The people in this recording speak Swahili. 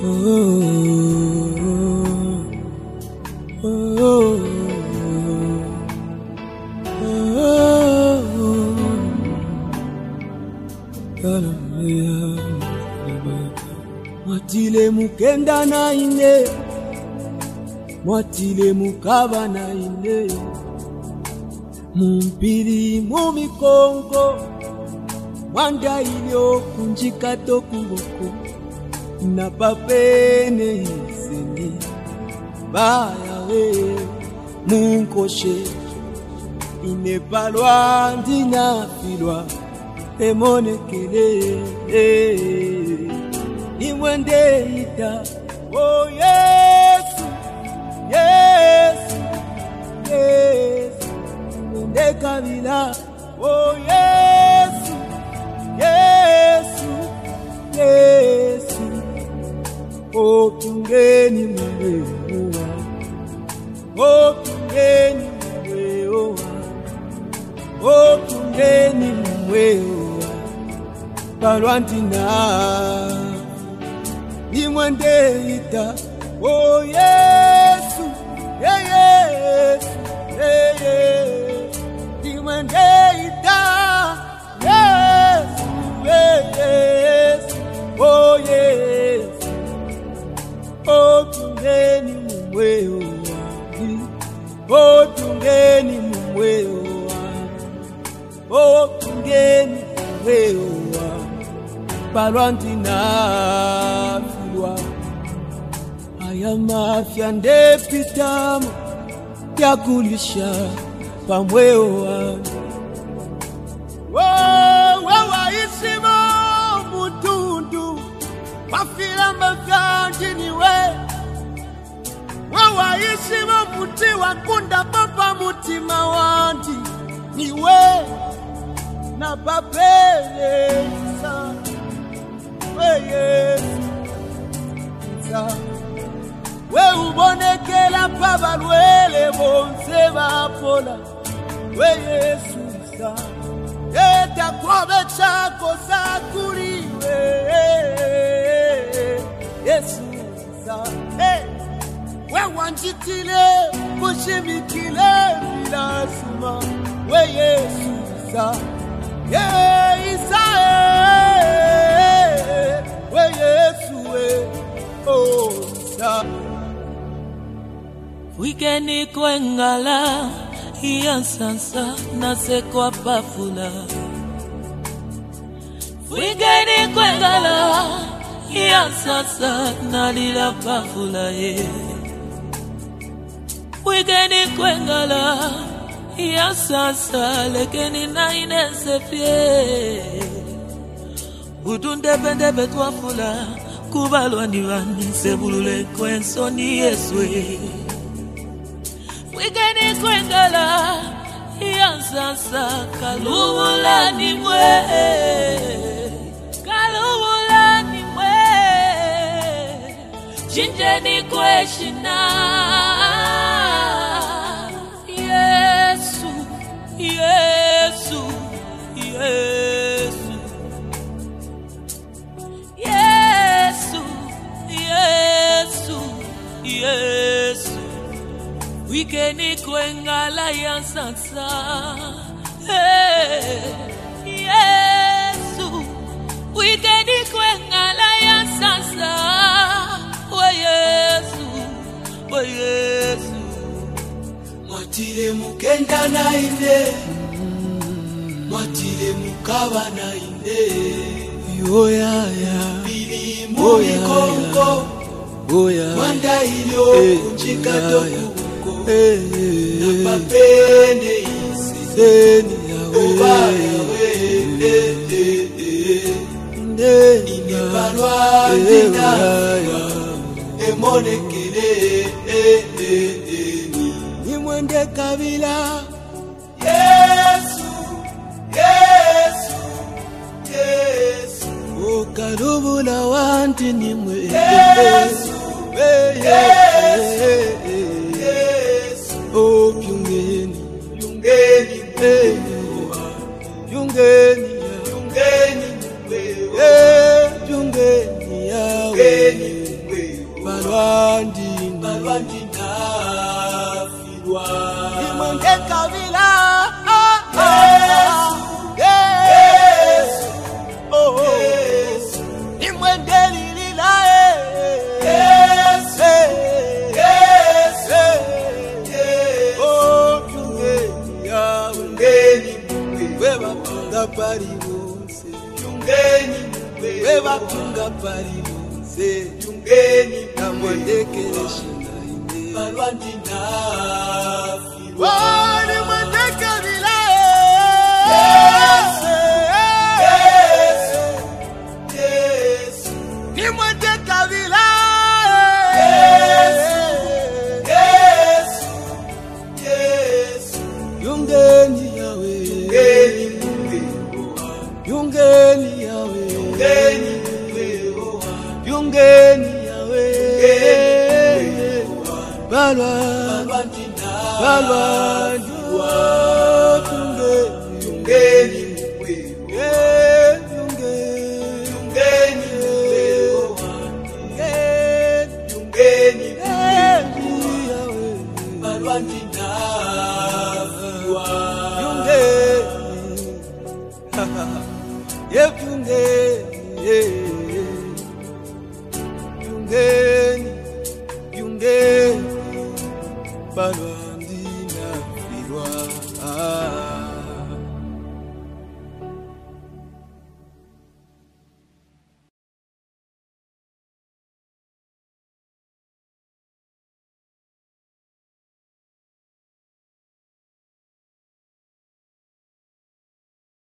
Mwatile mukenda na ine, mwatile mukaba na ine, mumpili mumikongo, mwanda ilio kunjika tokuboko, na papene iseni, baya we, munkoshe, inepalwa ndina filwa, emonekele, Imwende ita, oh Yesu, Yesu, Yesu. Imwende kabila, oh Yesu, Yesu, Yesu. Oh tungeni mwewa, oh tungeni mwewa, oh tungeni mwewa, palwantina. Imwende ita, oh Yesu, Yesu, Yesu. Imwende ita, Yesu, Yesu, oh Yesu. Oh tungeni mwewa, oh tungeni mwewa, oh tungeni mwewa, palwantina. Aya mafya ndepitamu yakulisha pamwewa waisimo mutundu wafilamba vyanjiniwe waisimo muti wakunda papa mutima wandi niwe na papele sana Yesu we ubonekela pabalwele bonse bapola we Yesu sa eta kwabe chako sakuliwe Yesu sa we wanjitile kushimikile bilasuma we Yesu sa Isa we Yesu oh sa Wikeni kwengala iya sansa nase kwa pafula Wikeni kwengala iya sansa nalila pafula Wikeni kwengala iya sansa lekeni na inese pie Udunde bende betwa fula Kubalwa niwani sebulule kwenso ni Yeswe Wigeni kwengala Yansasa kalubula ni mwe Kalubula ni mwe Chinjeni kweshina Yesu Yesu Yesu Yesu, Yesu, wikeni kwengala yansasa. Yesu, wikeni kwengala yansasa. Oh Yesu, mwatile mukenda na ine, mwatile mukaba na ine. Yoya bili mumikongo wanda ilio kunjika tokuko na papene iseni yawe inipalwa ndina emonekele Imwende kabila Yesu Yesu Yesu Kalubula wanti nimwe Yesu Yesu oh yungeni yungeni yungeni yungeni yungeni balwandina filwa imondekavila Parimose, Beba Tunga Parimose, Namondekeleshina ine, balwandina filwa Wani Mondekavila Ni Mondekavila Yungeni yawe Yungeni yawe Yungeni yawe balwandina Yungeni balwandina filwa Yungeni balwa